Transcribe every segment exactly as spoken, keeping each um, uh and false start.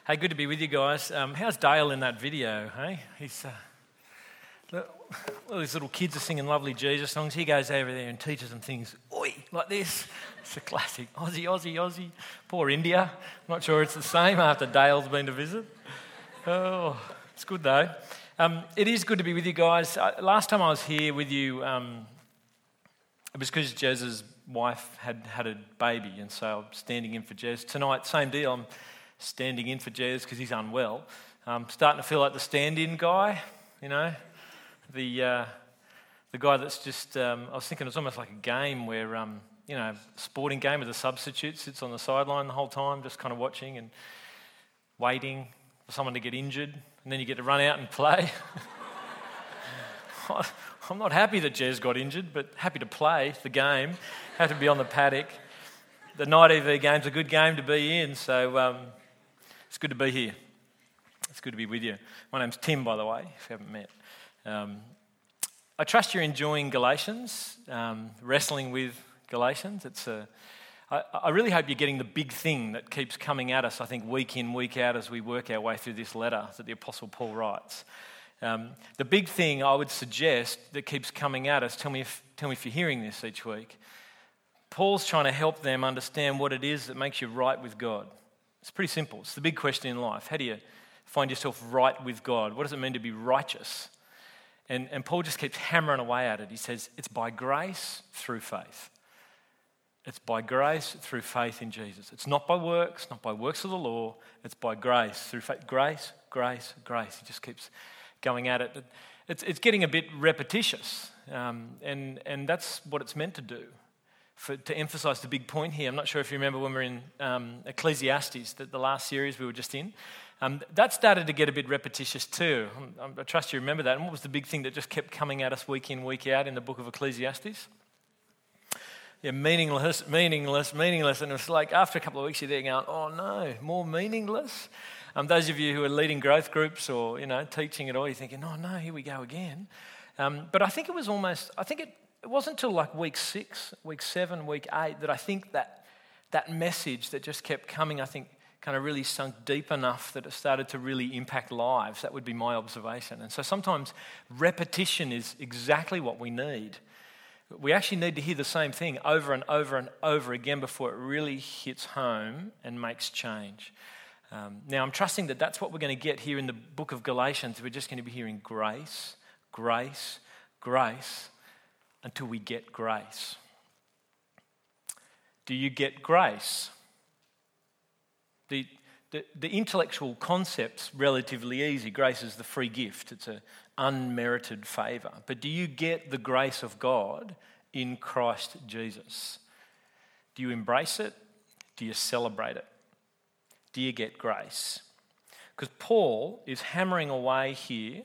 Hey, good to be with you guys. Um, how's Dale in that video, hey? He's, uh, look, all these little kids are singing lovely Jesus songs. He goes over there and teaches them things, oi, like this. It's a classic. Aussie, Aussie, Aussie. Poor India. Not sure it's the same after Dale's been to visit. Oh, it's good though. Um, it is good to be with you guys. Uh, last time I was here with you, um, it was because Jez's wife had had a baby, and so I'm standing in for Jez. Tonight, same deal. I'm standing in for Jez because he's unwell. I'm starting to feel like the stand-in guy, you know, the uh, the guy that's just. Um, I was thinking it's almost like a game where, um, you know, a sporting game with a substitute sits on the sideline the whole time, just kind of watching and waiting for someone to get injured, and then you get to run out and play. I'm not happy that Jez got injured, but happy to play the game. Had to be on the paddock. The night E V game's a good game to be in, so um, it's good to be here. It's good to be with you. My name's Tim, by the way, if you haven't met. Um, I trust you're enjoying Galatians, um, wrestling with Galatians. It's a, I, I really hope you're getting the big thing that keeps coming at us, I think, week in, week out as we work our way through this letter that the Apostle Paul writes. Um, the big thing I would suggest that keeps coming at us, tell me if, tell me if you're hearing this each week, Paul's trying to help them understand what it is that makes you right with God. It's pretty simple. It's the big question in life. How do you find yourself right with God? What does it mean to be righteous? And, and Paul just keeps hammering away at it. He says, it's by grace through faith. It's by grace through faith in Jesus. It's not by works, not by works of the law. It's by grace through faith. Grace, grace, grace. He just keeps going at it. It's, it's getting a bit repetitious, um, and, and that's what it's meant to do. For, to emphasise the big point here, I'm not sure if you remember when we were in um, Ecclesiastes, the, the last series we were just in, um, that started to get a bit repetitious too. I, I trust you remember that. And what was the big thing that just kept coming at us week in, week out in the book of Ecclesiastes? Yeah, meaningless, meaningless, meaningless. And it was like after a couple of weeks you're there going, oh no, more meaningless? Um, those of you who are leading growth groups or, you know, teaching it all, you're thinking, oh no, here we go again. Um, but I think it was almost, I think it, It wasn't until like week six, week seven, week eight that I think that that message that just kept coming, I think, kind of really sunk deep enough that it started to really impact lives. That would be my observation. And so sometimes repetition is exactly what we need. We actually need to hear the same thing over and over and over again before it really hits home and makes change. Um, now, I'm trusting that that's what we're going to get here in the book of Galatians. We're just going to be hearing grace, grace, grace, until we get grace. Do you get grace? The, the, the intellectual concept's relatively easy. Grace is the free gift. It's an unmerited favour. But do you get the grace of God in Christ Jesus? Do you embrace it? Do you celebrate it? Do you get grace? Because Paul is hammering away here,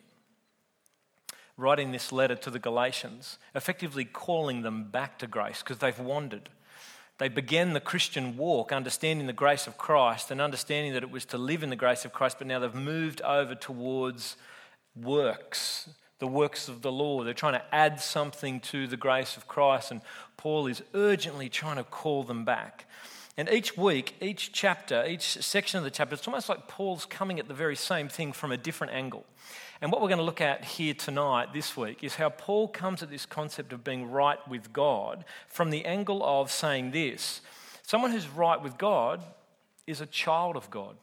writing this letter to the Galatians, effectively calling them back to grace because they've wandered. They began the Christian walk understanding the grace of Christ and understanding that it was to live in the grace of Christ, but now they've moved over towards works, the works of the law. They're trying to add something to the grace of Christ, and Paul is urgently trying to call them back. And each week, each chapter, each section of the chapter, it's almost like Paul's coming at the very same thing from a different angle. And what we're going to look at here tonight, this week, is how Paul comes at this concept of being right with God from the angle of saying this: someone who's right with God is a child of God.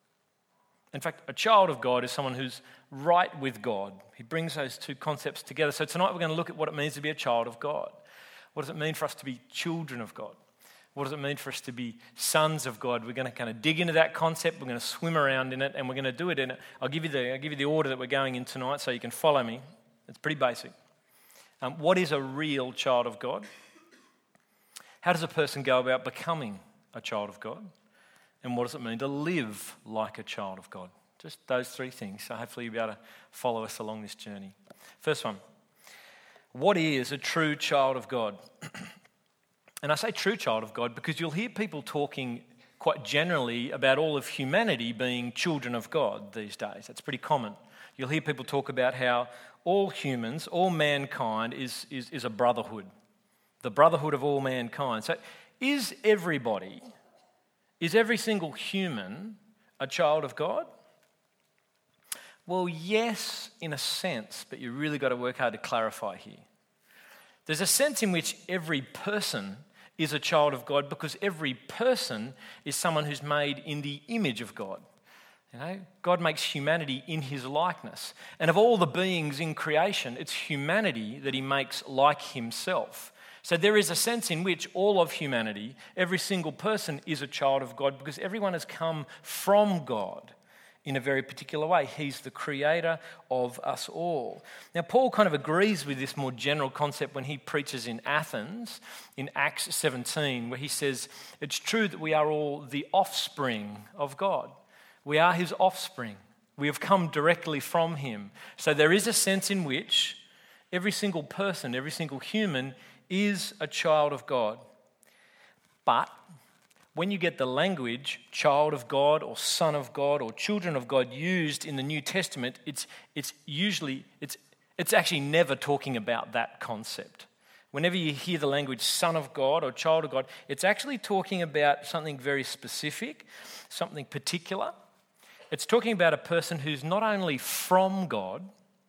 In fact, a child of God is someone who's right with God. He brings those two concepts together. So tonight we're going to look at what it means to be a child of God. What does it mean for us to be children of God? What does it mean for us to be sons of God? We're going to kind of dig into that concept. We're going to swim around in it, and we're going to do it in it. I'll give you the I'll give you the order that we're going in tonight, so you can follow me. It's pretty basic. Um, what is a real child of God? How does a person go about becoming a child of God? And what does it mean to live like a child of God? Just those three things. So hopefully you'll be able to follow us along this journey. First one: what is a true child of God? And I say true child of God because you'll hear people talking quite generally about all of humanity being children of God these days. That's pretty common. You'll hear people talk about how all humans, all mankind is, is, is a brotherhood. The brotherhood of all mankind. So is everybody, is every single human a child of God? Well, yes, in a sense, but you really got to work hard to clarify here. There's a sense in which every person is a child of God because every person is someone who's made in the image of God. You know, God makes humanity in his likeness. And of all the beings in creation, it's humanity that he makes like himself. So there is a sense in which all of humanity, every single person is a child of God because everyone has come from God in a very particular way. He's the creator of us all. Now, Paul kind of agrees with this more general concept when he preaches in Athens in Acts seventeen, where he says, it's true that we are all the offspring of God. We are his offspring. We have come directly from him. So there is a sense in which every single person, every single human is a child of God. But when you get the language child of God or son of God or children of God used in the New Testament, it's it's usually, it's it's actually never talking about that concept. Whenever you hear the language son of God or child of God, it's actually talking about something very specific, something particular. It's talking about a person who's not only from God,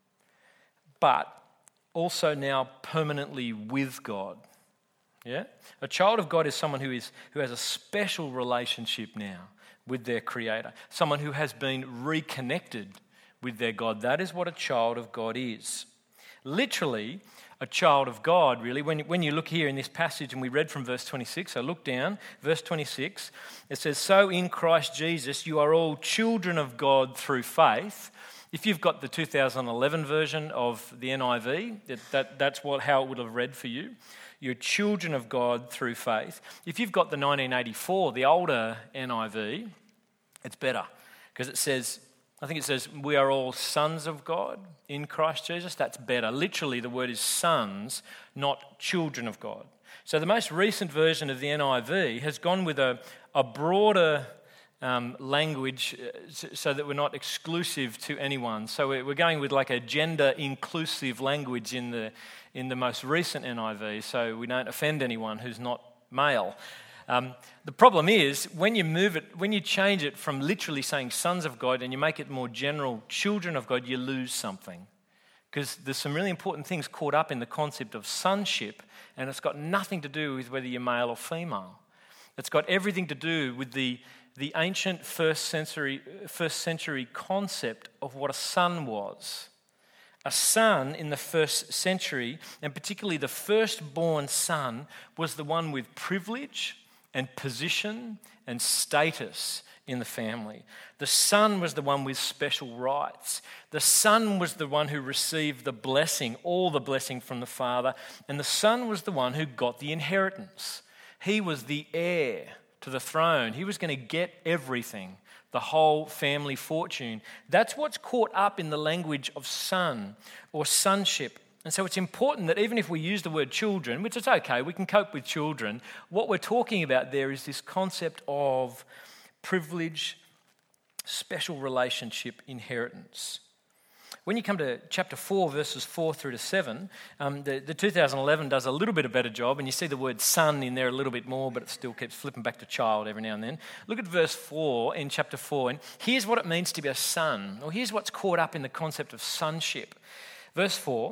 but also now permanently with God. Yeah? A child of God is someone who is who has a special relationship now with their Creator, someone who has been reconnected with their God. That is what a child of God is. Literally, a child of God, really, when, when you look here in this passage, and we read from verse twenty-six, so look down, verse twenty-six, it says, so in Christ Jesus you are all children of God through faith. If you've got the two thousand eleven version of the N I V, that, that, that's what how it would have read for you. You're children of God through faith. If you've got the nineteen eighty-four, the older N I V, it's better because it says, I think it says, we are all sons of God in Christ Jesus. That's better. Literally, the word is sons, not children of God. So the most recent version of the N I V has gone with a, a broader um, language so that we're not exclusive to anyone. So we're going with like a gender-inclusive language in the in the most recent N I V, so we don't offend anyone who's not male. Um, the problem is, when you move it, when you change it from literally saying sons of God and you make it more general, children of God, you lose something. Because there's some really important things caught up in the concept of sonship, and it's got nothing to do with whether you're male or female. It's got everything to do with the, the ancient first century, first century concept of what a son was. A son in the first century, and particularly the firstborn son, was the one with privilege and position and status in the family. The son was the one with special rights. The son was the one who received the blessing, all the blessing from the father, and the son was the one who got the inheritance. He was the heir to the throne. He was going to get everything. The whole family fortune. That's what's caught up in the language of son or sonship. And so it's important that even if we use the word children, which is okay, we can cope with children, what we're talking about there is this concept of privilege, special relationship, inheritance. When you come to chapter four, verses four through to seven, um, the, the two thousand eleven does a little bit of better job, and you see the word son in there a little bit more, but it still keeps flipping back to child every now and then. Look at verse four in chapter four, and here's what it means to be a son, or here's what's caught up in the concept of sonship. Verse four,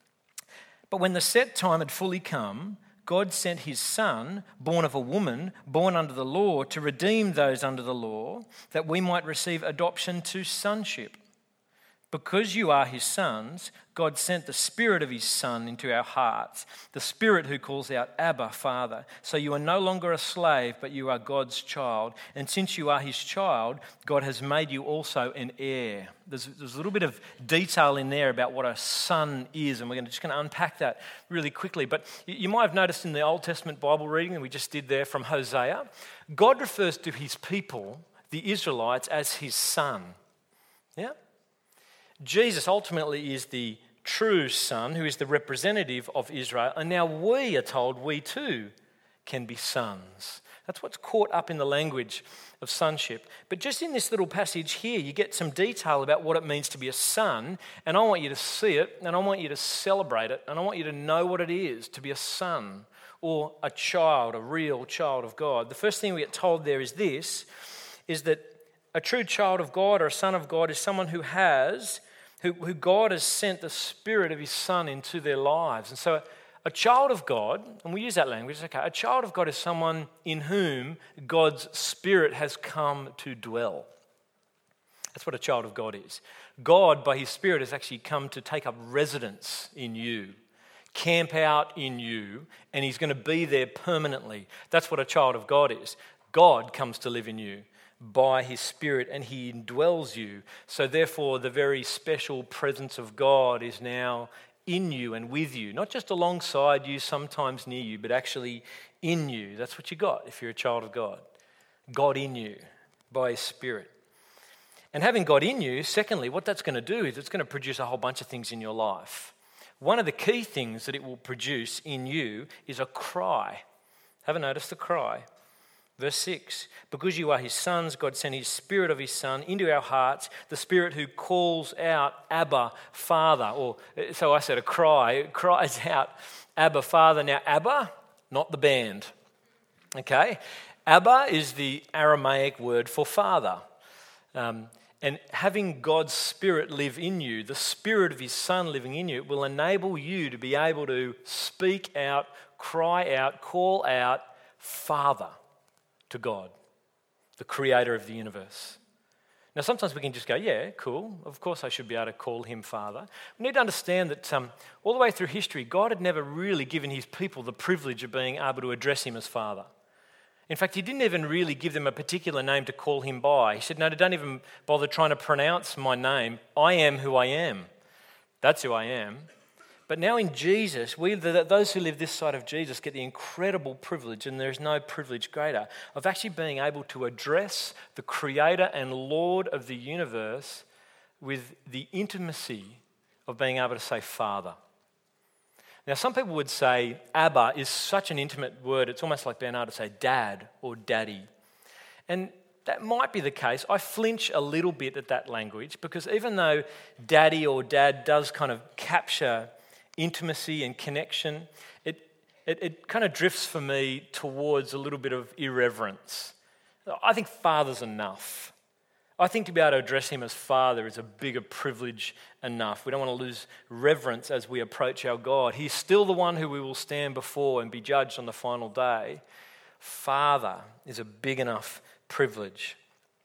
but when the set time had fully come, God sent his son, born of a woman, born under the law, to redeem those under the law, that we might receive adoption to sonship. Because you are his sons, God sent the Spirit of his Son into our hearts, the Spirit who calls out, Abba, Father. So you are no longer a slave, but you are God's child. And since you are his child, God has made you also an heir. There's, there's a little bit of detail in there about what a son is, and we're gonna, just going to unpack that really quickly. But you, you might have noticed in the Old Testament Bible reading that we just did there from Hosea, God refers to his people, the Israelites, as his son. Yeah? Jesus ultimately is the true son who is the representative of Israel, and now we are told we too can be sons. That's what's caught up in the language of sonship. But just in this little passage here, you get some detail about what it means to be a son, and I want you to see it, and I want you to celebrate it, and I want you to know what it is to be a son or a child, a real child of God. The first thing we get told there is this, is that a true child of God or a son of God is someone who has, who, who God has sent the Spirit of his Son into their lives. And so a child of God, and we use that language, okay, a child of God is someone in whom God's Spirit has come to dwell. That's what a child of God is. God, by his Spirit, has actually come to take up residence in you, camp out in you, and he's going to be there permanently. That's what a child of God is. God comes to live in you by his Spirit, and he indwells you. So therefore, the very special presence of God is now in you and with you, not just alongside you, sometimes near you, but actually in you. That's what you got if you're a child of God. God in you by his Spirit. And having God in you, secondly, what that's going to do is it's going to produce a whole bunch of things in your life. One of the key things that it will produce in you is a cry. Haven't noticed the cry? Verse six, because you are his sons, God sent his Spirit of his Son into our hearts, the Spirit who calls out, Abba, Father. Or so I said, a cry. It cries out, Abba, Father. Now, Abba, not the band. Okay? Abba is the Aramaic word for father. Um, and having God's Spirit live in you, the Spirit of his Son living in you, will enable you to be able to speak out, cry out, call out, Father, to God, the creator of the universe. Now, sometimes we can just go, yeah, cool, of course I should be able to call him Father. We need to understand that um, all the way through history, God had never really given his people the privilege of being able to address him as Father. In fact, he didn't even really give them a particular name to call him by. He said, no, don't even bother trying to pronounce my name. I am who I am. That's who I am. But now in Jesus, we, those who live this side of Jesus, get the incredible privilege, and there is no privilege greater, of actually being able to address the Creator and Lord of the universe with the intimacy of being able to say Father. Now, some people would say Abba is such an intimate word, it's almost like being able to say Dad or Daddy. And that might be the case. I flinch a little bit at that language because even though Daddy or Dad does kind of capture intimacy and connection, it, it, it kind of drifts for me towards a little bit of irreverence. I think Father's enough. I think to be able to address him as Father is a bigger privilege enough. We don't want to lose reverence as we approach our God. He's still the one who we will stand before and be judged on the final day. Father is a big enough privilege.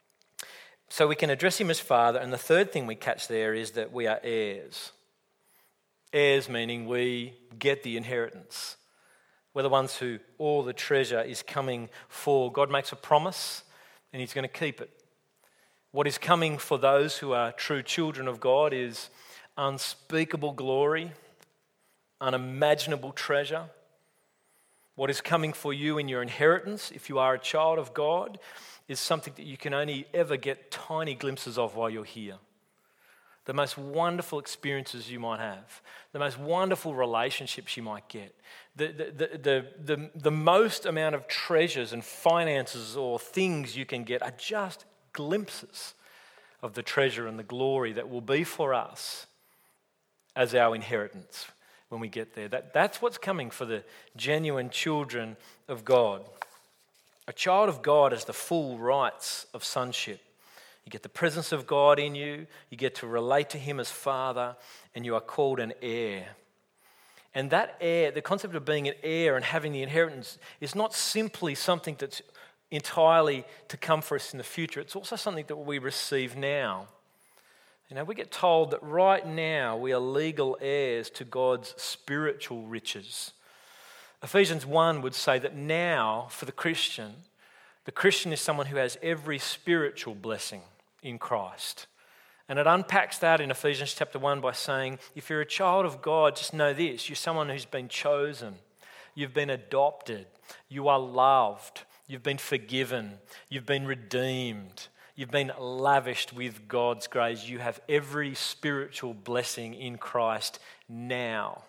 So we can address him as Father, and the third thing we catch there is that we are heirs. Heirs meaning we get the inheritance. We're the ones who all the treasure is coming for. God makes a promise and he's going to keep it. What is coming for those who are true children of God is unspeakable glory, unimaginable treasure. What is coming for you in your inheritance, if you are a child of God, is something that you can only ever get tiny glimpses of while you're here. The most wonderful experiences you might have, the most wonderful relationships you might get, the, the, the, the, the, the most amount of treasures and finances or things you can get are just glimpses of the treasure and the glory that will be for us as our inheritance when we get there. That, that's what's coming for the genuine children of God. A child of God has the full rights of sonship. You get the presence of God in you, you get to relate to him as Father, and you are called an heir. And that heir, the concept of being an heir and having the inheritance is not simply something that's entirely to come for us in the future. It's also something that we receive now. You know, we get told that right now we are legal heirs to God's spiritual riches. Ephesians one would say that now, for the Christian, the Christian is someone who has every spiritual blessing in Christ. And it unpacks that in Ephesians chapter one by saying, if you're a child of God, just know this, you're someone who's been chosen, you've been adopted, you are loved, you've been forgiven, you've been redeemed, you've been lavished with God's grace. You have every spiritual blessing in Christ now.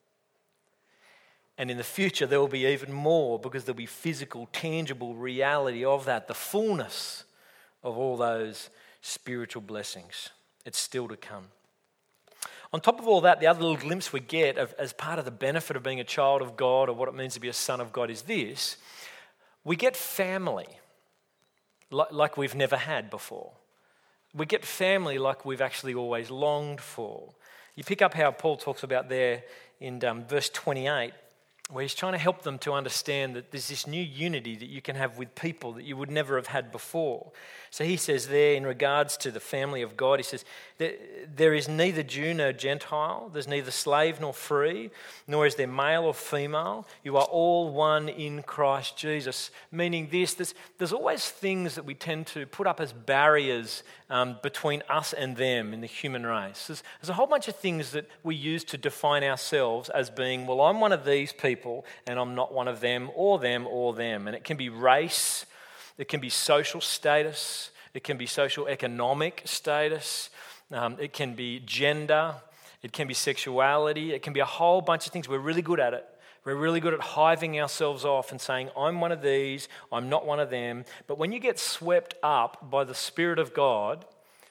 And in the future, there will be even more because there'll be physical, tangible reality of that, the fullness of all those spiritual blessings. It's still to come. On top of all that, the other little glimpse we get of, as part of the benefit of being a child of God or what it means to be a son of God is this. We get family. like, like we've never had before. We get family like we've actually always longed for. You pick up how Paul talks about there in um, verse twenty-eight, where he's trying to help them to understand that there's this new unity that you can have with people that you would never have had before. So he says there in regards to the family of God, he says, there is neither Jew nor Gentile, there's neither slave nor free, nor is there male or female. You are all one in Christ Jesus. Meaning this, there's, there's always things that we tend to put up as barriers um, between us and them in the human race. There's, there's a whole bunch of things that we use to define ourselves as being, well, I'm one of these people and I'm not one of them, or them, or them. And it can be race, it can be social status, it can be social economic status, um, it can be gender, it can be sexuality, it can be a whole bunch of things. We're really good at it. We're really good at hiving ourselves off and saying, I'm one of these, I'm not one of them. But when you get swept up by the Spirit of God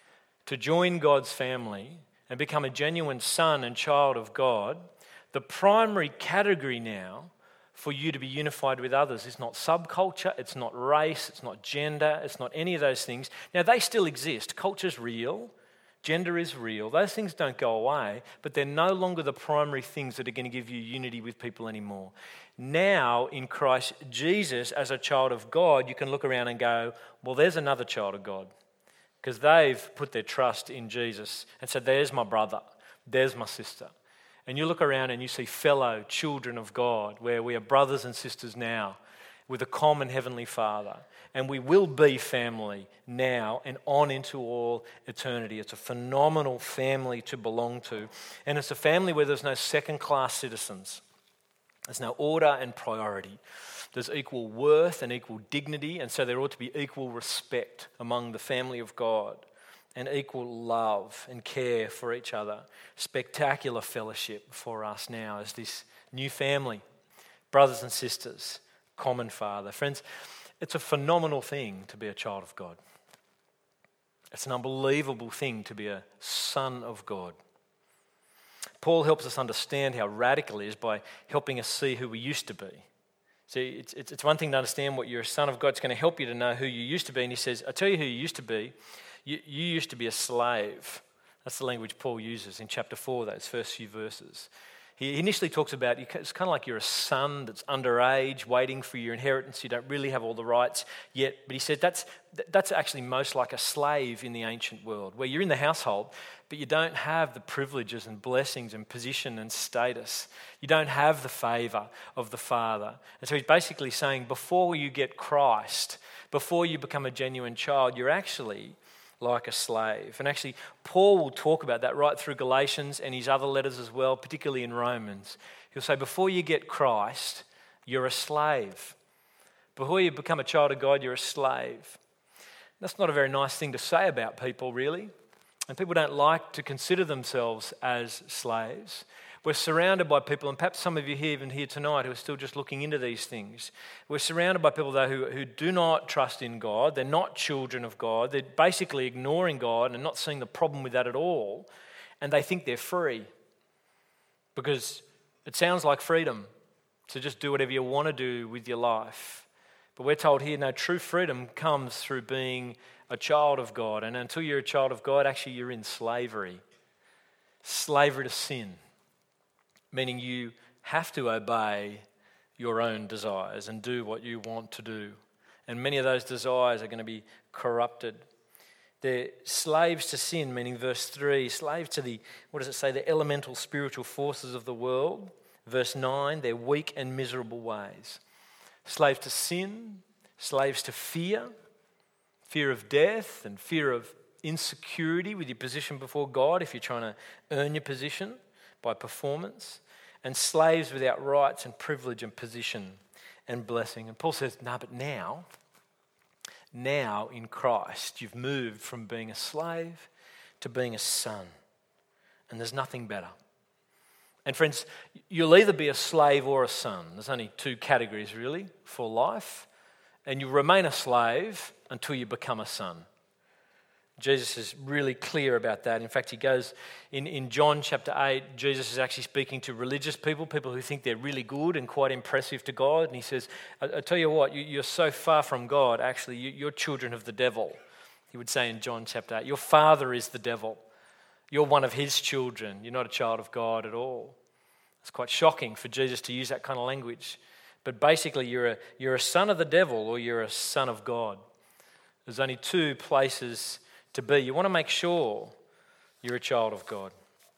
to join God's family and become a genuine son and child of God, the primary category now for you to be unified with others is not subculture, it's not race, it's not gender, it's not any of those things. Now, they still exist. Culture's real, gender is real. Those things don't go away, but they're no longer the primary things that are going to give you unity with people anymore. Now, in Christ Jesus, as a child of God, you can look around and go, well, there's another child of God, because they've put their trust in Jesus and said, there's my brother, there's my sister. And you look around and you see fellow children of God, where we are brothers and sisters now with a common Heavenly Father. And we will be family now and on into all eternity. It's a phenomenal family to belong to. And it's a family where there's no second-class citizens. There's no order and priority. There's equal worth and equal dignity, and so there ought to be equal respect among the family of God, and equal love and care for each other. Spectacular fellowship for us now as this new family, brothers and sisters, common Father. Friends, it's a phenomenal thing to be a child of God. It's an unbelievable thing to be a son of God. Paul helps us understand how radical it is by helping us see who we used to be. See, it's, it's, it's one thing to understand what you're a son of God. It's going to help you to know who you used to be. And he says, I'll tell you who you used to be. You, you used to be a slave. That's the language Paul uses in chapter four, those first few verses. He initially talks about, it's kind of like you're a son that's underage, waiting for your inheritance. You don't really have all the rights yet. But he said that's, that's actually most like a slave in the ancient world, where you're in the household, but you don't have the privileges and blessings and position and status. You don't have the favour of the Father. And so he's basically saying, before you get Christ, before you become a genuine child, you're actually like a slave. And actually, Paul will talk about that right through Galatians and his other letters as well, particularly in Romans. He'll say, before you get Christ, you're a slave. Before you become a child of God, you're a slave. That's not a very nice thing to say about people, really. And people don't like to consider themselves as slaves. We're surrounded by people, and perhaps some of you here, even here tonight, who are still just looking into these things. We're surrounded by people, though, who, who do not trust in God. They're not children of God. They're basically ignoring God and not seeing the problem with that at all. And they think they're free because it sounds like freedom to just do whatever you want to do with your life. But we're told here, no, true freedom comes through being a child of God. And until you're a child of God, actually you're in slavery. Slavery to sin. Meaning you have to obey your own desires and do what you want to do. And many of those desires are going to be corrupted. They're slaves to sin, meaning verse three, slaves to the, what does it say, the elemental spiritual forces of the world. Verse nine, their weak and miserable ways. Slaves to sin, slaves to fear, fear of death and fear of insecurity with your position before God if you're trying to earn your position by performance, and slaves without rights and privilege and position and blessing. And Paul says, no, but now, now in Christ, you've moved from being a slave to being a son. And there's nothing better. And friends, you'll either be a slave or a son. There's only two categories really for life. And you remain a slave until you become a son. Jesus is really clear about that. In fact, he goes in, in John chapter eight, Jesus is actually speaking to religious people, people who think they're really good and quite impressive to God. And he says, I, I tell you what, you, you're so far from God, actually, you, you're children of the devil. He would say in John chapter eight, your father is the devil. You're one of his children. You're not a child of God at all. It's quite shocking for Jesus to use that kind of language. But basically, you're a, you're a son of the devil or you're a son of God. There's only two places to be. You want to make sure you're a child of God.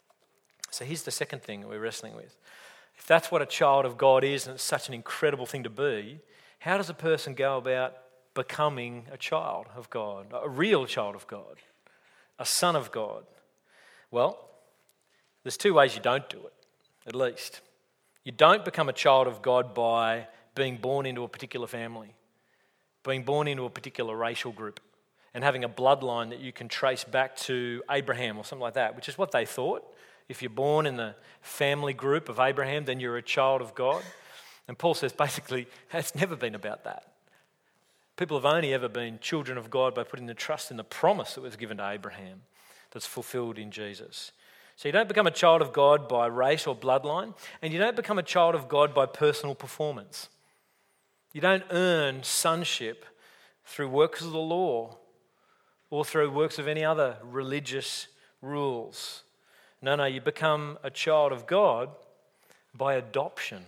So here's the second thing that we're wrestling with. If that's what a child of God is, and it's such an incredible thing to be, how does a person go about becoming a child of God, a real child of God, a son of God? Well, there's two ways you don't do it, at least. You don't become a child of God by being born into a particular family, being born into a particular racial group, and having a bloodline that you can trace back to Abraham or something like that, which is what they thought. If you're born in the family group of Abraham, then you're a child of God. And Paul says basically, it's never been about that. People have only ever been children of God by putting the trust in the promise that was given to Abraham that's fulfilled in Jesus. So you don't become a child of God by race or bloodline, and you don't become a child of God by personal performance. You don't earn sonship through works of the law or through works of any other religious rules. No, no, you become a child of God by adoption.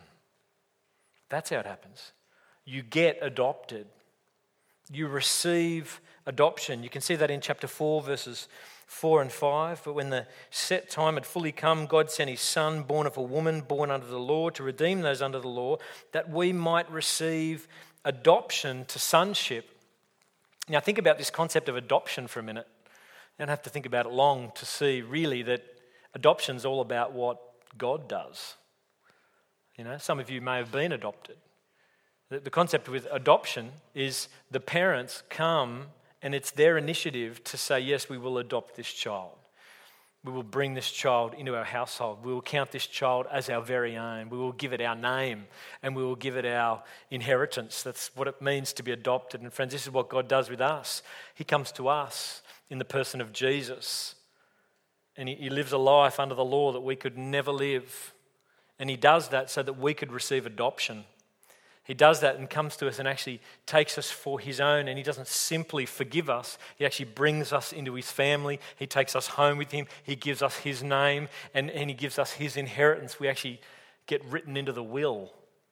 That's how it happens. You get adopted. You receive adoption. You can see that in chapter four, verses four and five. But when the set time had fully come, God sent his son, born of a woman, born under the law, to redeem those under the law, that we might receive adoption to sonship. Now think about this concept of adoption for a minute. You don't have to think about it long to see really that adoption's all about what God does. You know, some of you may have been adopted. The, the concept with adoption is the parents come and it's their initiative to say, yes, we will adopt this child. We will bring this child into our household. We will count this child as our very own. We will give it our name and we will give it our inheritance. That's what it means to be adopted. And friends, this is what God does with us. He comes to us in the person of Jesus. And he, he lives a life under the law that we could never live. And he does that so that we could receive adoption. He does that and comes to us and actually takes us for his own, and he doesn't simply forgive us. He actually brings us into his family. He takes us home with him. He gives us his name and, and he gives us his inheritance. We actually get written into the will.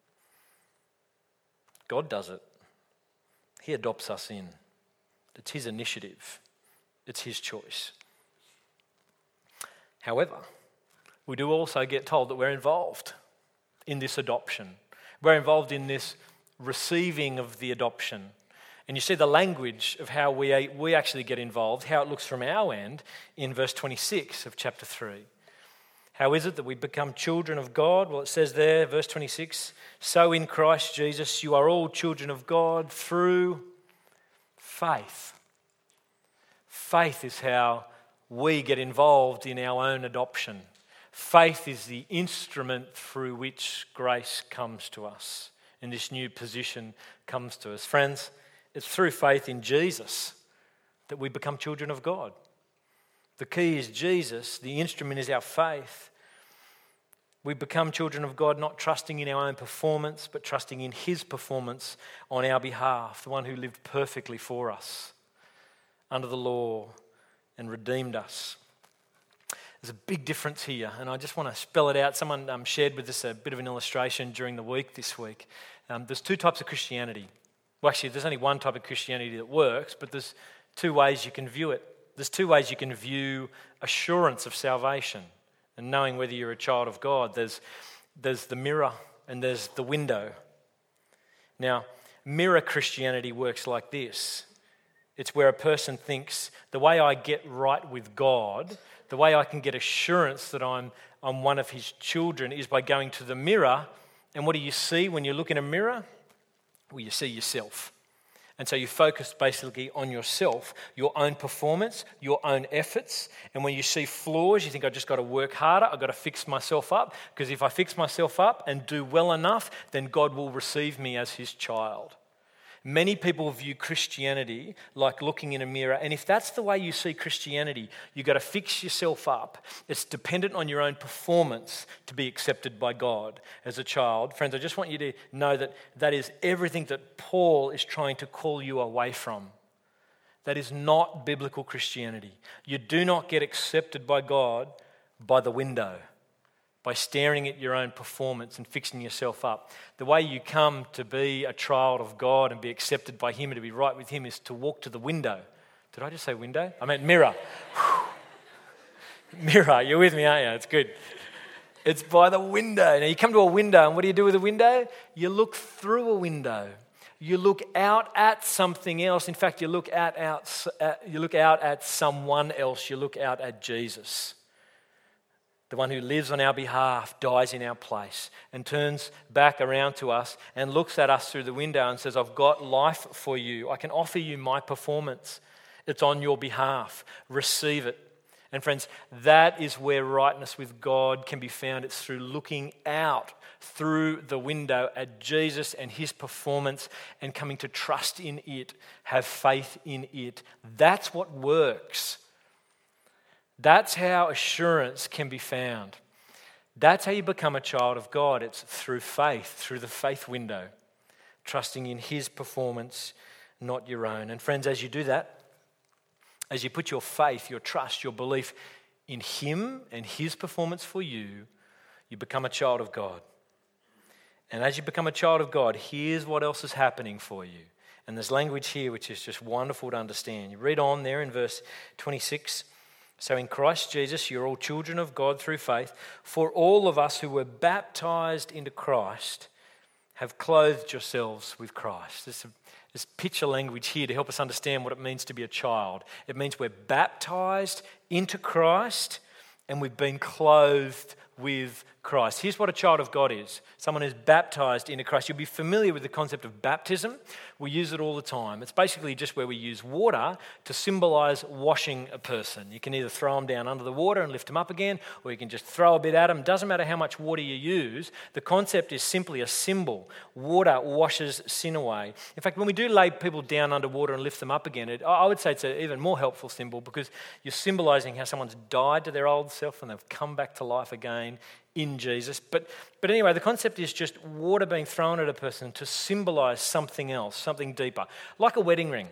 God does it. He adopts us in. It's his initiative. It's his choice. However, we do also get told that we're involved in this adoption. We're involved in this receiving of the adoption. And you see the language of how we, we actually get involved, how it looks from our end in verse twenty-six of chapter three. How is it that we become children of God? Well, it says there, verse twenty-six, so in Christ Jesus you are all children of God through faith. Faith is how we get involved in our own adoption. Faith is the instrument through which grace comes to us and this new position comes to us. Friends, it's through faith in Jesus that we become children of God. The key is Jesus. The instrument is our faith. We become children of God not trusting in our own performance, but trusting in his performance on our behalf, the one who lived perfectly for us under the law and redeemed us. There's a big difference here, and I just want to spell it out. Someone um, shared with us a bit of an illustration during the week this week. Um, there's two types of Christianity. Well, actually, there's only one type of Christianity that works, but there's two ways you can view it. There's two ways you can view assurance of salvation and knowing whether you're a child of God. There's, there's the mirror and there's the window. Now, mirror Christianity works like this. It's where a person thinks, the way I get right with God, the way I can get assurance that I'm, I'm one of his children is by going to the mirror. And what do you see when you look in a mirror? Well, you see yourself. And so you focus basically on yourself, your own performance, your own efforts. And when you see flaws, you think, I've just got to work harder, I've got to fix myself up. Because if I fix myself up and do well enough, then God will receive me as his child. Many people view Christianity like looking in a mirror, and if that's the way you see Christianity, you've got to fix yourself up. It's dependent on your own performance to be accepted by God as a child. Friends, I just want you to know that that is everything that Paul is trying to call you away from. That is not biblical Christianity. You do not get accepted by God by the window, by staring at your own performance and fixing yourself up. The way you come to be a child of God and be accepted by Him and to be right with Him is to walk to the window. Did I just say window? I meant mirror. Mirror, you're with me, aren't you? It's good. It's by the window. Now you come to a window, and what do you do with a window? You look through a window. You look out at something else. In fact, you look out, out, you look out at someone else. You look out at Jesus. The one who lives on our behalf, dies in our place, and turns back around to us and looks at us through the window and says, I've got life for you. I can offer you my performance. It's on your behalf. Receive it. And friends, that is where rightness with God can be found. It's through looking out through the window at Jesus and His performance and coming to trust in it, have faith in it. That's what works. That's how assurance can be found. That's how you become a child of God. It's through faith, through the faith window, trusting in His performance, not your own. And friends, as you do that, as you put your faith, your trust, your belief in Him and His performance for you, you become a child of God. And as you become a child of God, here's what else is happening for you. And there's language here which is just wonderful to understand. You read on there in verse twenty-six. So in Christ Jesus, you're all children of God through faith. For all of us who were baptized into Christ have clothed yourselves with Christ. There's, a, there's picture language here to help us understand what it means to be a child. It means we're baptized into Christ and we've been clothed with Christ. Here's what a child of God is. Someone who's baptized into Christ. You'll be familiar with the concept of baptism. We use it all the time. It's basically just where we use water to symbolize washing a person. You can either throw them down under the water and lift them up again, or you can just throw a bit at them. Doesn't matter how much water you use. The concept is simply a symbol. Water washes sin away. In fact, when we do lay people down under water and lift them up again, it, I would say it's an even more helpful symbol because you're symbolizing how someone's died to their old self and they've come back to life again in Jesus. But but anyway, the concept is just water being thrown at a person to symbolize something else, something deeper. Like a wedding ring.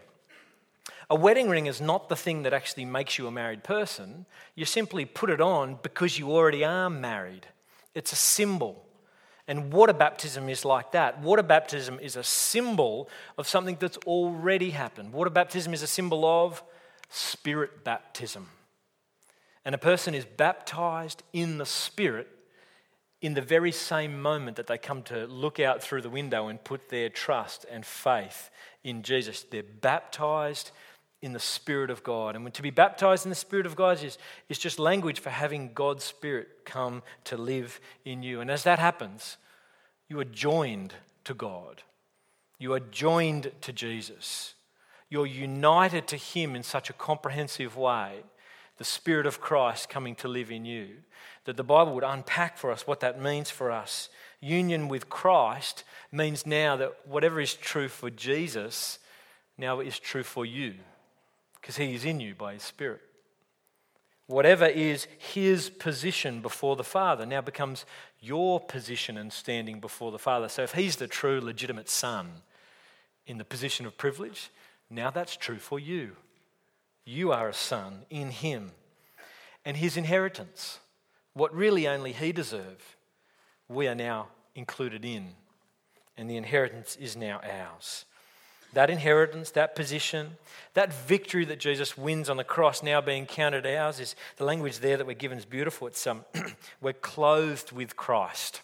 A wedding ring is not the thing that actually makes you a married person. You simply put it on because you already are married. It's a symbol. And water baptism is like that. Water baptism is a symbol of something that's already happened. Water baptism is a symbol of spirit baptism. And a person is baptized in the Spirit in the very same moment that they come to look out through the window and put their trust and faith in Jesus. They're baptized in the Spirit of God. And to be baptized in the Spirit of God is, is just language for having God's Spirit come to live in you. And as that happens, you are joined to God. You are joined to Jesus. You're united to Him in such a comprehensive way, the Spirit of Christ coming to live in you, that the Bible would unpack for us what that means for us. Union with Christ means now that whatever is true for Jesus now is true for you, because He is in you by His Spirit. Whatever is His position before the Father now becomes your position and standing before the Father. So if He's the true, legitimate Son in the position of privilege, now that's true for you. You are a son in Him. And His inheritance, what really only He deserved, we are now included in. And the inheritance is now ours. That inheritance, that position, that victory that Jesus wins on the cross now being counted ours, is the language there that we're given is beautiful. It's um, we're clothed with Christ.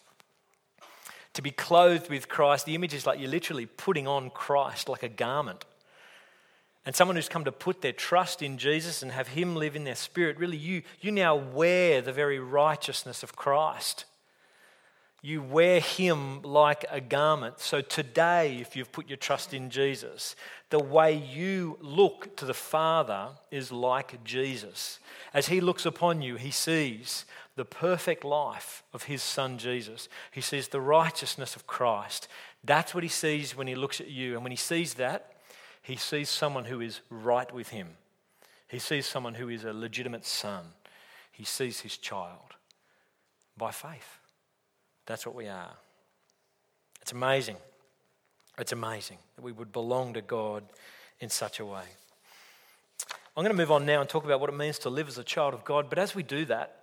To be clothed with Christ, the image is like you're literally putting on Christ like a garment. And someone who's come to put their trust in Jesus and have Him live in their spirit, really you, you now wear the very righteousness of Christ. You wear Him like a garment. So today, if you've put your trust in Jesus, the way you look to the Father is like Jesus. As He looks upon you, He sees the perfect life of His Son Jesus. He sees the righteousness of Christ. That's what he sees when he looks at you. And when he sees that, he sees someone who is right with him. He sees someone who is a legitimate son. He sees his child by faith. That's what we are. It's amazing. It's amazing that we would belong to God in such a way. I'm going to move on now and talk about what it means to live as a child of God. But as we do that,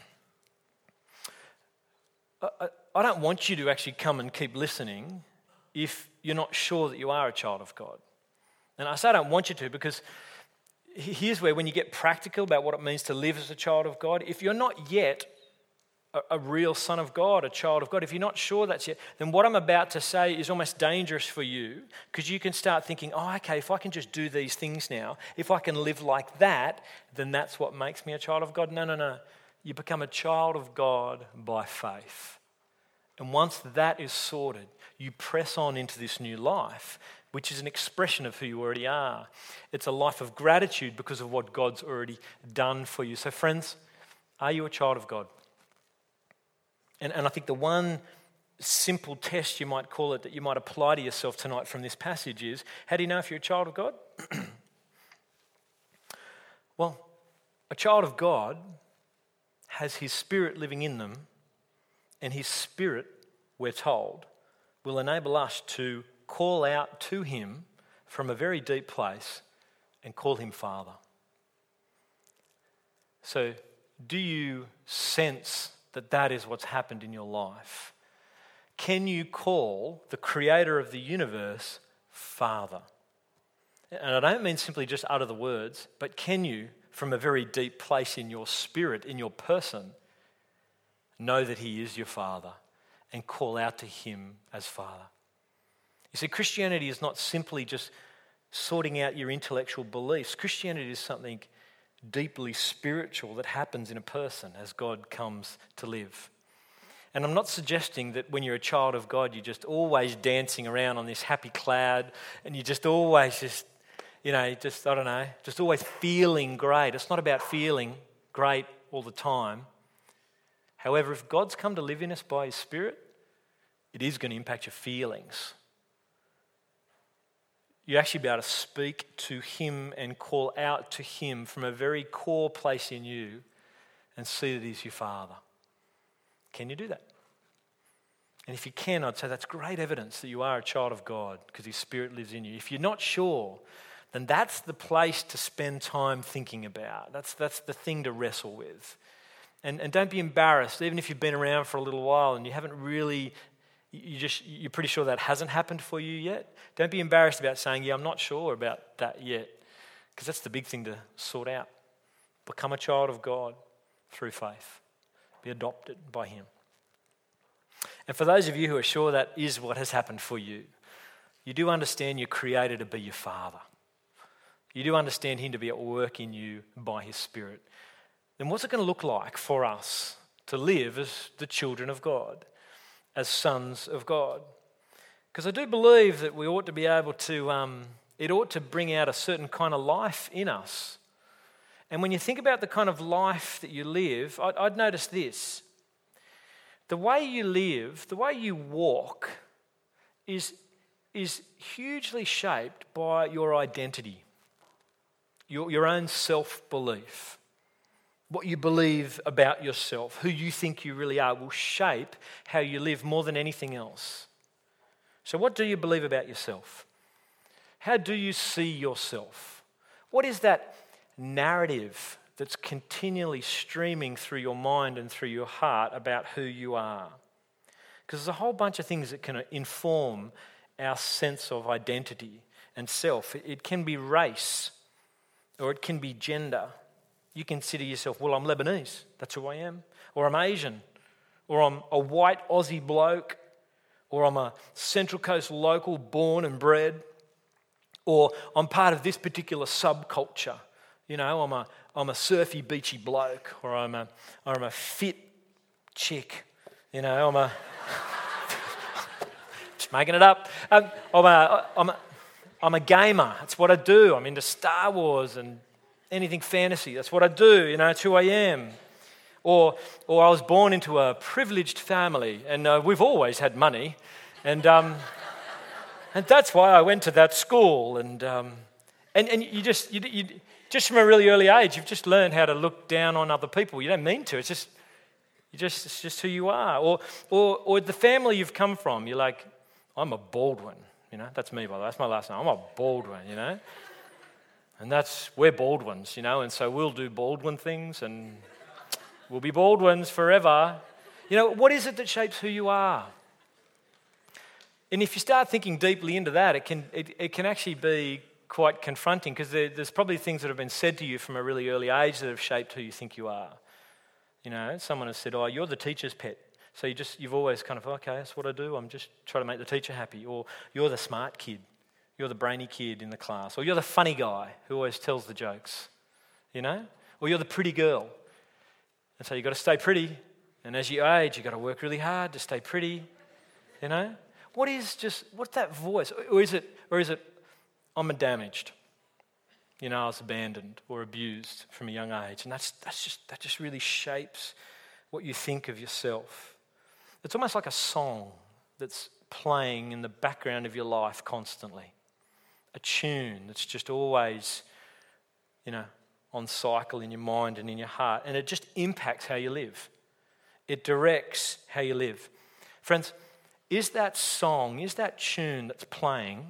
I, I don't want you to actually come and keep listening if you're not sure that you are a child of God. And I say I don't want you to because here's where when you get practical about what it means to live as a child of God, if you're not yet a, a real son of God, a child of God, if you're not sure that's yet, then what I'm about to say is almost dangerous for you because you can start thinking, oh, okay, if I can just do these things now, if I can live like that, then that's what makes me a child of God. No, no, no. You become a child of God by faith. And once that is sorted, you press on into this new life, which is an expression of who you already are. It's a life of gratitude because of what God's already done for you. So friends, are you a child of God? And, and I think the one simple test, you might call it, that you might apply to yourself tonight from this passage is, how do you know if you're a child of God? Well, a child of God has his Spirit living in them, and his Spirit, we're told, will enable us to call out to him from a very deep place and call him Father. So, do you sense that that is what's happened in your life? Can you call the creator of the universe Father? And I don't mean simply just utter the words, but can you, from a very deep place in your spirit, in your person, know that he is your Father and call out to him as Father? You see, Christianity is not simply just sorting out your intellectual beliefs. Christianity is something deeply spiritual that happens in a person as God comes to live. And I'm not suggesting that when you're a child of God, you're just always dancing around on this happy cloud and you're just always just, you know, just, I don't know, just always feeling great. It's not about feeling great all the time. However, if God's come to live in us by his Spirit, it is going to impact your feelings. You actually be able to speak to him and call out to him from a very core place in you and see that he's your Father. Can you do that? And if you can, I'd say that's great evidence that you are a child of God because his Spirit lives in you. If you're not sure, then that's the place to spend time thinking about. That's, that's the thing to wrestle with. And, and don't be embarrassed, even if you've been around for a little while and you haven't really... You just, you're pretty sure that hasn't happened for you yet. Don't be embarrassed about saying, yeah, I'm not sure about that yet. Because that's the big thing to sort out. Become a child of God through faith. Be adopted by him. And for those of you who are sure that is what has happened for you, you do understand you're created to be your Father. You do understand him to be at work in you by his Spirit. Then what's it going to look like for us to live as the children of God? As sons of God. Because I do believe that we ought to be able to, um, it ought to bring out a certain kind of life in us. And when you think about the kind of life that you live, I'd, I'd notice this. The way you live, the way you walk is, is hugely shaped by your identity, your, your own self-belief. What you believe about yourself, who you think you really are, will shape how you live more than anything else. So what do you believe about yourself? How do you see yourself? What is that narrative that's continually streaming through your mind and through your heart about who you are? Because there's a whole bunch of things that can inform our sense of identity and self. It can be race, or it can be gender. You consider yourself, well, I'm Lebanese, that's who I am. Or I'm Asian. Or I'm a white Aussie bloke. Or I'm a Central Coast local born and bred. Or I'm part of this particular subculture. You know, I'm a I'm a surfy, beachy bloke. Or I'm a, or I'm a fit chick. You know, I'm a... just making it up. Um, I'm, a, I'm, a, I'm a gamer. That's what I do. I'm into Star Wars and... anything fantasy, that's what I do, you know, it's who I am. Or or I was born into a privileged family, and uh, we've always had money, and um, And that's why I went to that school. And um, and, and you just you, you just from a really early age, you've just learned how to look down on other people. You don't mean to. It's just you just it's just who you are. Or or or the family you've come from. You're like, I'm a Baldwin. You know, that's me by the way. That's my last name. I'm a Baldwin. You know, and that's we're Baldwins. You know, and so we'll do Baldwin things, and we'll be Baldwins forever. You know, what is it that shapes who you are? And if you start thinking deeply into that, it can it, it can actually be quite confronting, because there, there's probably things that have been said to you from a really early age that have shaped who you think you are. You know, someone has said, "Oh, you're the teacher's pet." So you just you've always kind of, okay, that's what I do. I'm just trying to make the teacher happy. Or you're the smart kid, you're the brainy kid in the class, or you're the funny guy who always tells the jokes. You know, or you're the pretty girl, and so you've got to stay pretty. And as you age, you've got to work really hard to stay pretty. You know. What is just, what's that voice? Or is it, or is it, I'm damaged. You know, I was abandoned or abused from a young age. And that's that's just, that just really shapes what you think of yourself. It's almost like a song that's playing in the background of your life constantly. A tune that's just always, you know, on cycle in your mind and in your heart. And it just impacts how you live. It directs how you live. Friends, is that song, is that tune that's playing,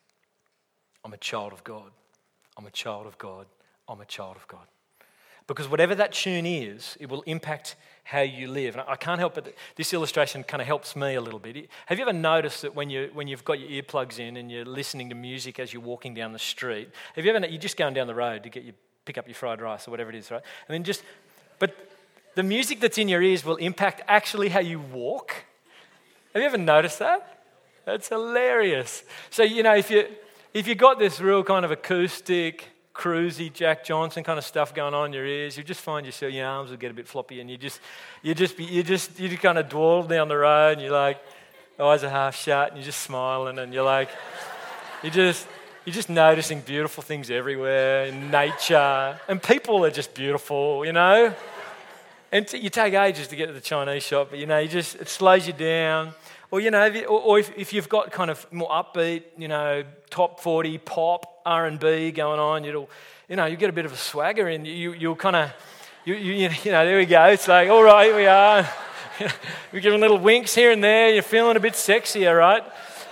I'm a child of God, I'm a child of God, I'm a child of God. Because whatever that tune is, it will impact how you live. And I can't help but, this illustration kind of helps me a little bit. Have you ever noticed that when, you, when you've got your earplugs in and you're listening to music as you're walking down the street, have you ever, you're just going down the road to get your, pick up your fried rice or whatever it is, right? And then just, but the music that's in your ears will impact actually how you walk. Have you ever noticed that? That's hilarious. So, you know, if you if you got this real kind of acoustic, cruisy Jack Johnson kind of stuff going on in your ears, you just find yourself, your arms will get a bit floppy, and you just you just be, you just you just kind of dawdle down the road, and you're like, eyes are half shut, and you're just smiling, and you're like, you just you're just noticing beautiful things everywhere in nature, and people are just beautiful, you know. And t- you take ages to get to the Chinese shop, but, you know, you just, it slows you down. Or, you know, if you, or, or if, if you've got kind of more upbeat, you know, top forty pop, R and B going on, you'll, you know, you get a bit of a swagger and you, you'll kind of, you, you, you know, there we go. It's like, all right, here we are. We're giving little winks here and there. You're feeling a bit sexier, right?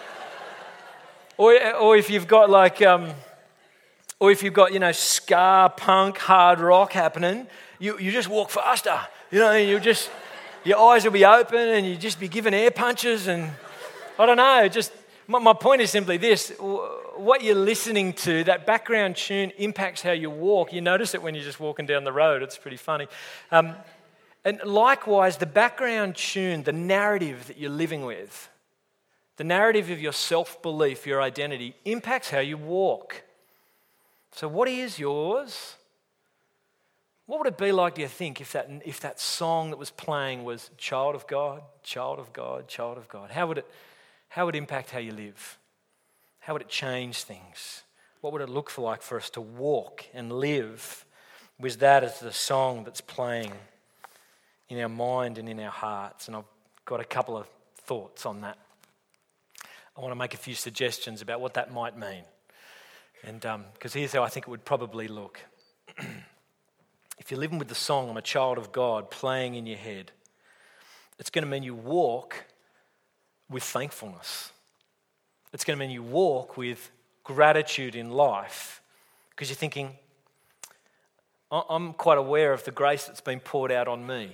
Or, or if you've got like, um, or if you've got, you know, ska, punk, hard rock happening, You you just walk faster, you know, and you just, your eyes will be open and you just be giving air punches and, I don't know, just, my, my point is simply this, what you're listening to, that background tune impacts how you walk. You notice it when you're just walking down the road, it's pretty funny. Um, and likewise, the background tune, the narrative that you're living with, the narrative of your self-belief, your identity, impacts how you walk. So what is yours? What would it be like, do you think, if that if that song that was playing was child of God, child of God, child of God? How would it how would it impact how you live? How would it change things? What would it look for like for us to walk and live with that as the song that's playing in our mind and in our hearts? And I've got a couple of thoughts on that. I want to make a few suggestions about what that might mean. And because um, here's how I think it would probably look. If you're living with the song, I'm a child of God, playing in your head, it's going to mean you walk with thankfulness. It's going to mean you walk with gratitude in life, because you're thinking, I'm quite aware of the grace that's been poured out on me.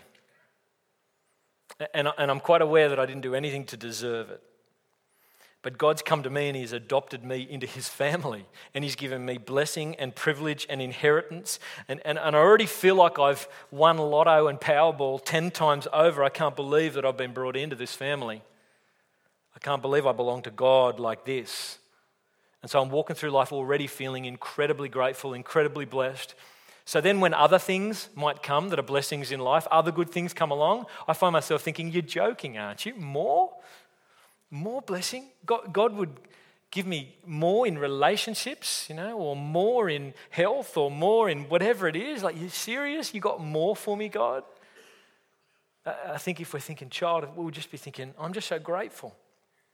And I'm quite aware that I didn't do anything to deserve it. But God's come to me and he's adopted me into his family, and he's given me blessing and privilege and inheritance. And, and, and I already feel like I've won Lotto and Powerball ten times over. I can't believe that I've been brought into this family. I can't believe I belong to God like this. And so I'm walking through life already feeling incredibly grateful, incredibly blessed. So then when other things might come that are blessings in life, other good things come along, I find myself thinking, you're joking, aren't you? More? More blessing? God, God would give me more in relationships, you know, or more in health, or more in whatever it is. Like, you serious? You got more for me, God? I think if we're thinking child, we'll just be thinking, I'm just so grateful.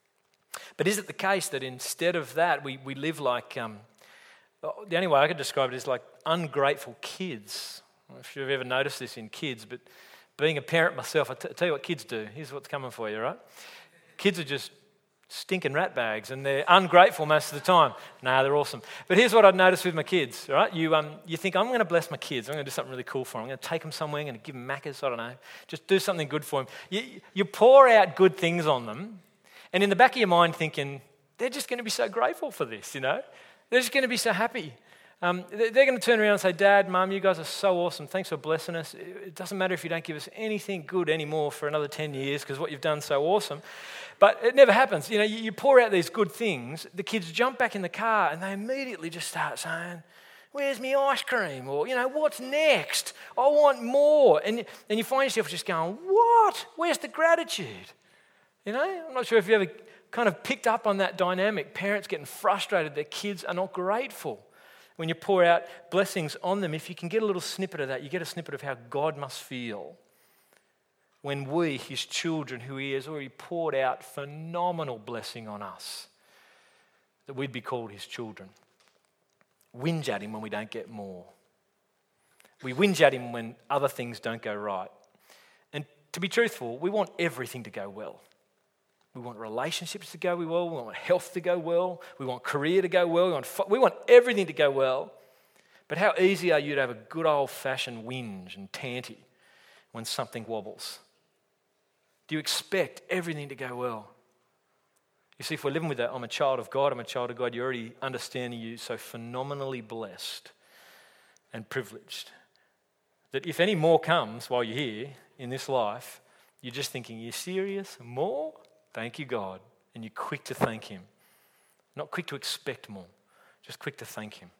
But is it the case that instead of that, we, we live like, um, the only way I could describe it is like ungrateful kids? I don't know if you've ever noticed this in kids, but being a parent myself, I t- tell you what kids do. Here's what's coming for you, right? Kids are just stinking rat bags, and they're ungrateful most of the time. Nah, they're awesome. But here's what I've noticed with my kids, right? You um, you think, I'm going to bless my kids. I'm going to do something really cool for them. I'm going to take them somewhere. I'm going to give them Maccas. I don't know. Just do something good for them. You, you pour out good things on them, and in the back of your mind thinking, they're just going to be so grateful for this, you know? They're just going to be so happy. Um, they're going to turn around and say, Dad, Mum, you guys are so awesome. Thanks for blessing us. It doesn't matter if you don't give us anything good anymore for another ten years because what you've done is so awesome. But it never happens. You know, you, you pour out these good things, the kids jump back in the car and they immediately just start saying, where's my ice cream? Or, you know, what's next? I want more. And, and you find yourself just going, what? Where's the gratitude? You know, I'm not sure if you ever kind of picked up on that dynamic. Parents getting frustrated their kids are not grateful. When you pour out blessings on them, if you can get a little snippet of that, you get a snippet of how God must feel when we, his children, who he has already poured out phenomenal blessing on us, that we'd be called his children. Whinge at him when we don't get more. We whinge at him when other things don't go right. And to be truthful, we want everything to go well. We want relationships to go well. We want health to go well. We want career to go well. We want, we want everything to go well. But how easy are you to have a good old-fashioned whinge and tanty when something wobbles? Do you expect everything to go well? You see, if we're living with that, I'm a child of God, I'm a child of God, you're already understanding you so phenomenally blessed and privileged that if any more comes while you're here in this life, you're just thinking, you're serious? More? Thank you, God. And you're quick to thank him. Not quick to expect more, just quick to thank him.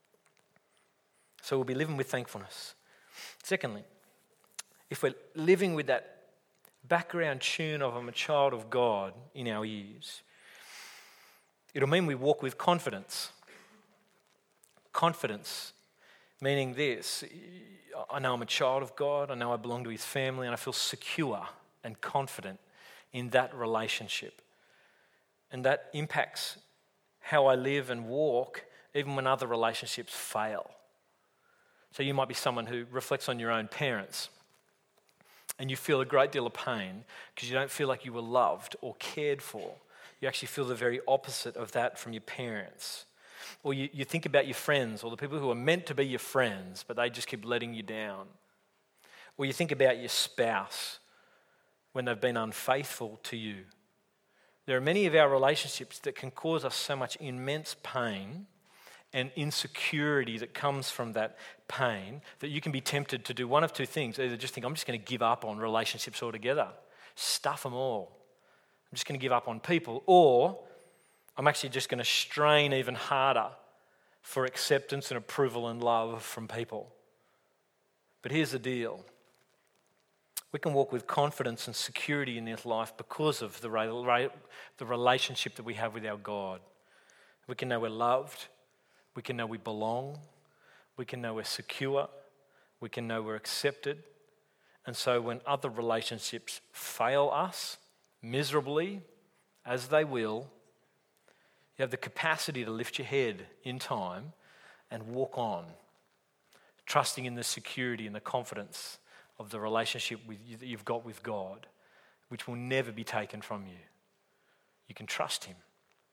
So we'll be living with thankfulness. Secondly, if we're living with that background tune of I'm a child of God in our ears, it'll mean we walk with confidence. Confidence, meaning this, I know I'm a child of God, I know I belong to his family, and I feel secure and confident in that relationship. And that impacts how I live and walk even when other relationships fail. So you might be someone who reflects on your own parents and you feel a great deal of pain because you don't feel like you were loved or cared for. You actually feel the very opposite of that from your parents. Or you, you think about your friends or the people who are meant to be your friends but they just keep letting you down. Or you think about your spouse when they've been unfaithful to you. There are many of our relationships that can cause us so much immense pain and insecurity that comes from that pain that you can be tempted to do one of two things. Either just think, I'm just going to give up on relationships altogether. Stuff them all. I'm just going to give up on people. Or I'm actually just going to strain even harder for acceptance and approval and love from people. But here's the deal. We can walk with confidence and security in this life because of the, re- the relationship that we have with our God. We can know we're loved. We can know we belong. We can know we're secure. We can know we're accepted. And so when other relationships fail us miserably, as they will, you have the capacity to lift your head in time and walk on, trusting in the security and the confidence of the relationship with you, that you've got with God, which will never be taken from you. You can trust him.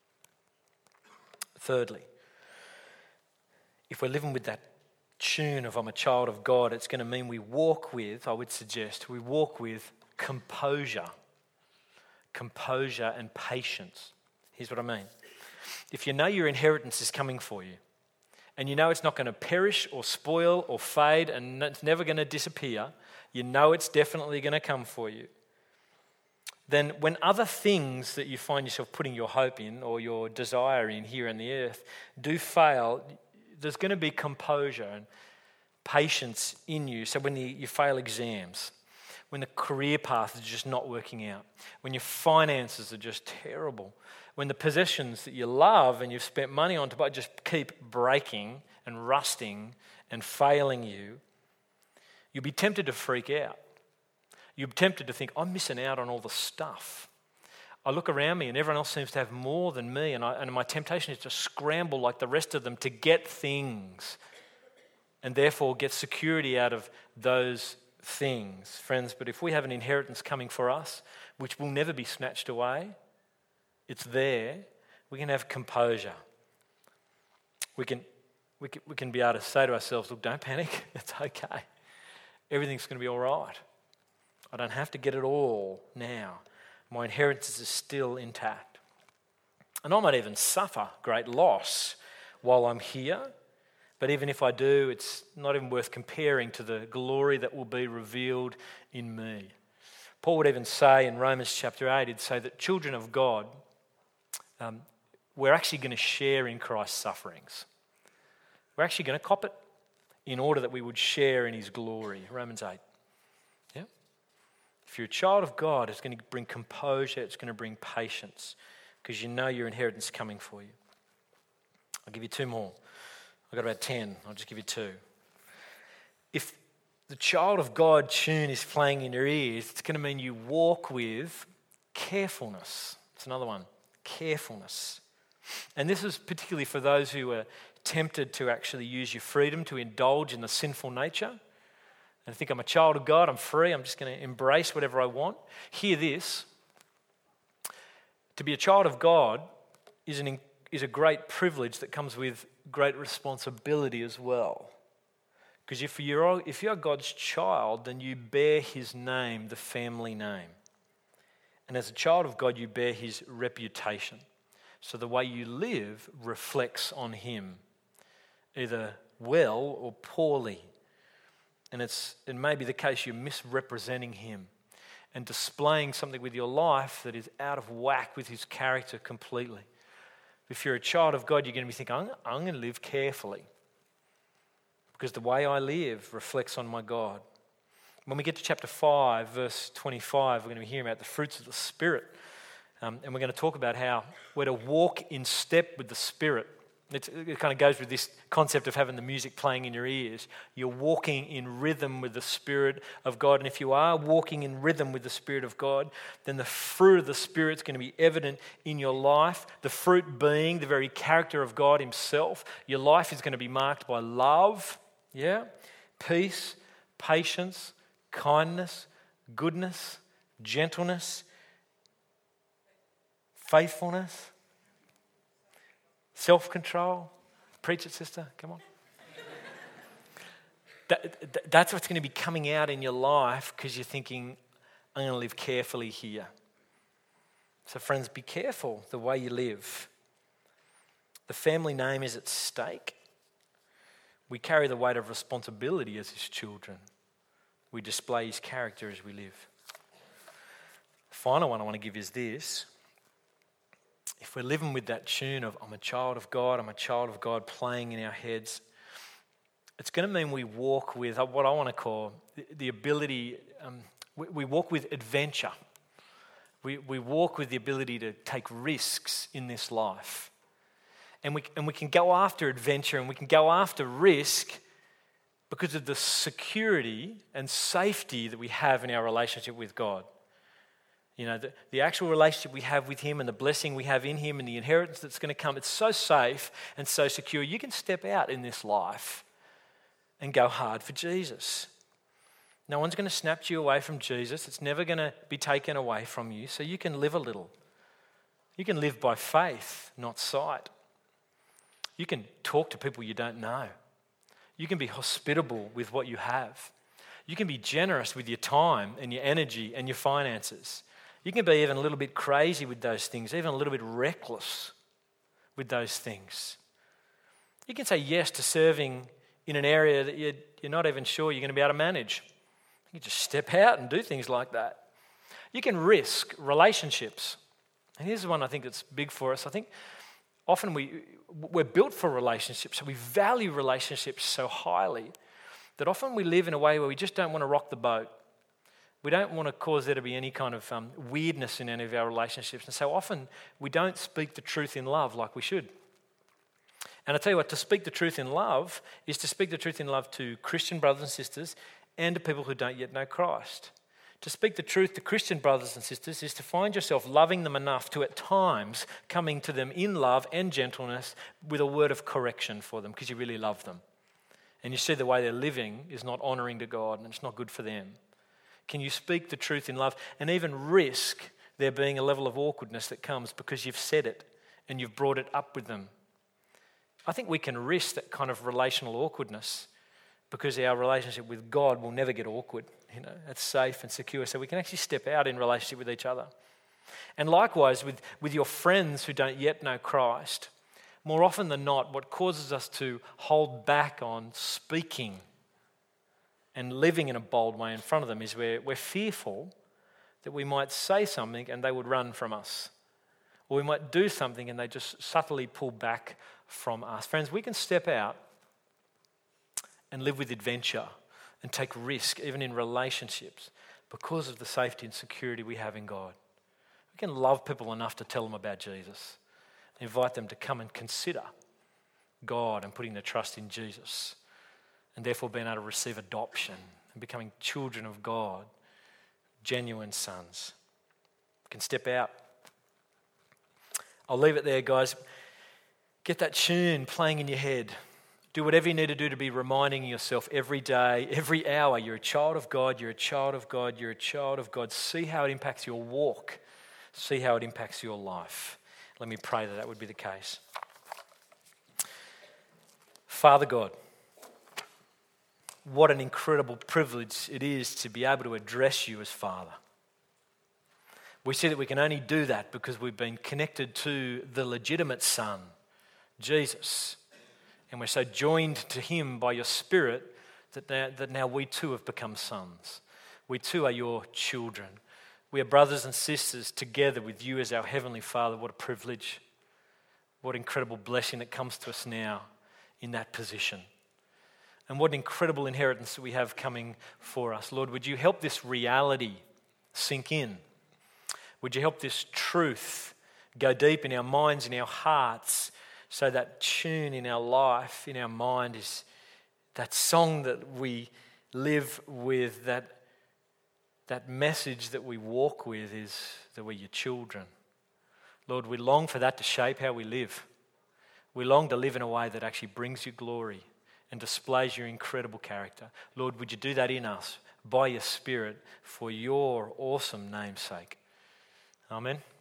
Thirdly, if we're living with that tune of I'm a child of God, it's going to mean we walk with, I would suggest, we walk with composure. Composure and patience. Here's what I mean. If you know your inheritance is coming for you, and you know it's not going to perish or spoil or fade and it's never going to disappear, you know it's definitely going to come for you, then when other things that you find yourself putting your hope in or your desire in here on the earth do fail, there's going to be composure and patience in you. So when you, you fail exams, when the career path is just not working out, when your finances are just terrible, when the possessions that you love and you've spent money on to buy just keep breaking and rusting and failing you, you'll be tempted to freak out. You're tempted to think, I'm missing out on all the stuff. I look around me and everyone else seems to have more than me, and, I, and my temptation is to scramble like the rest of them to get things and therefore get security out of those things. Friends, but if we have an inheritance coming for us, which will never be snatched away, it's there, we can have composure. We can, we can, we can be able to say to ourselves, look, don't panic, it's okay. Everything's going to be all right. I don't have to get it all now. My inheritance is still intact. And I might even suffer great loss while I'm here, but even if I do, it's not even worth comparing to the glory that will be revealed in me. Paul would even say in Romans chapter eight, he'd say that children of God, um, we're actually going to share in Christ's sufferings. We're actually going to cop it in order that we would share in his glory. Romans eight. Yeah? If you're a child of God, it's going to bring composure, it's going to bring patience, because you know your inheritance is coming for you. I'll give you two more. I've got about ten. I'll just give you two. If the child of God tune is playing in your ears, it's going to mean you walk with carefulness. It's another one. Carefulness. And this is particularly for those who are tempted to actually use your freedom to indulge in the sinful nature. And think, I'm a child of God, I'm free, I'm just going to embrace whatever I want. Hear this. To be a child of God is, an, is a great privilege that comes with great responsibility as well. Because if you're, if you're God's child, then you bear his name, the family name. And as a child of God, you bear his reputation. So the way you live reflects on him, either well or poorly. And it's it may be the case you're misrepresenting him and displaying something with your life that is out of whack with his character completely. If you're a child of God, you're going to be thinking, I'm, I'm going to live carefully because the way I live reflects on my God. When we get to chapter five, verse twenty-five, we're going to be hearing about the fruits of the Spirit. Um, and we're going to talk about how we're to walk in step with the Spirit. It's, it kind of goes with this concept of having the music playing in your ears. You're walking in rhythm with the Spirit of God. And if you are walking in rhythm with the Spirit of God, then the fruit of the Spirit is going to be evident in your life. The fruit being the very character of God himself. Your life is going to be marked by love, yeah, peace, patience, kindness, goodness, gentleness, faithfulness, self-control. Preach it, sister. Come on. that, that, that's what's going to be coming out in your life because you're thinking, I'm going to live carefully here. So friends, be careful the way you live. The family name is at stake. We carry the weight of responsibility as his children. We display his character as we live. The final one I want to give is this. If we're living with that tune of I'm a child of God, I'm a child of God playing in our heads, it's going to mean we walk with what I want to call the, the ability, um, we, we walk with adventure. We, we walk with the ability to take risks in this life. And we, and we can go after adventure and we can go after risk because of the security and safety that we have in our relationship with God. You know, the, the actual relationship we have with him and the blessing we have in him and the inheritance that's going to come, it's so safe and so secure. You can step out in this life and go hard for Jesus. No one's going to snatch you away from Jesus. It's never going to be taken away from you. So you can live a little. You can live by faith, not sight. You can talk to people you don't know. You can be hospitable with what you have. You can be generous with your time and your energy and your finances. You can be even a little bit crazy with those things, even a little bit reckless with those things. You can say yes to serving in an area that you're, you're not even sure you're going to be able to manage. You can just step out and do things like that. You can risk relationships. And here's one I think that's big for us. I think often we, we're built for relationships, so we value relationships so highly that often we live in a way where we just don't want to rock the boat. We don't want to cause there to be any kind of um, weirdness in any of our relationships. And so often we don't speak the truth in love like we should. And I tell you what, to speak the truth in love is to speak the truth in love to Christian brothers and sisters and to people who don't yet know Christ. To speak the truth to Christian brothers and sisters is to find yourself loving them enough to at times coming to them in love and gentleness with a word of correction for them because you really love them. And you see the way they're living is not honouring to God and it's not good for them. Can you speak the truth in love and even risk there being a level of awkwardness that comes because you've said it and you've brought it up with them? I think we can risk that kind of relational awkwardness because our relationship with God will never get awkward. You know, it's safe and secure, so we can actually step out in relationship with each other. And likewise, with, with your friends who don't yet know Christ, more often than not, what causes us to hold back on speaking and living in a bold way in front of them is we're, we're fearful that we might say something and they would run from us. Or we might do something and they just subtly pull back from us. Friends, we can step out and live with adventure and take risk, even in relationships, because of the safety and security we have in God. We can love people enough to tell them about Jesus, invite them to come and consider God and putting their trust in Jesus, and therefore being able to receive adoption and becoming children of God, genuine sons. We can step out. I'll leave it there, guys. Get that tune playing in your head. Do whatever you need to do to be reminding yourself every day, every hour, you're a child of God, you're a child of God, you're a child of God. See how it impacts your walk. See how it impacts your life. Let me pray that that would be the case. Father God, what an incredible privilege it is to be able to address you as Father. We see that we can only do that because we've been connected to the legitimate Son, Jesus. And we're so joined to him by your Spirit that now, that now we too have become sons. We too are your children. We are brothers and sisters together with you as our Heavenly Father. What a privilege. What incredible blessing that comes to us now in that position. And what an incredible inheritance that we have coming for us. Lord, would you help this reality sink in? Would you help this truth go deep in our minds, in our hearts, so that tune in our life, in our mind, is that song that we live with, that, that message that we walk with is that we're your children. Lord, we long for that to shape how we live. We long to live in a way that actually brings you glory and displays your incredible character. Lord, would you do that in us by your Spirit for your awesome name's sake? Amen.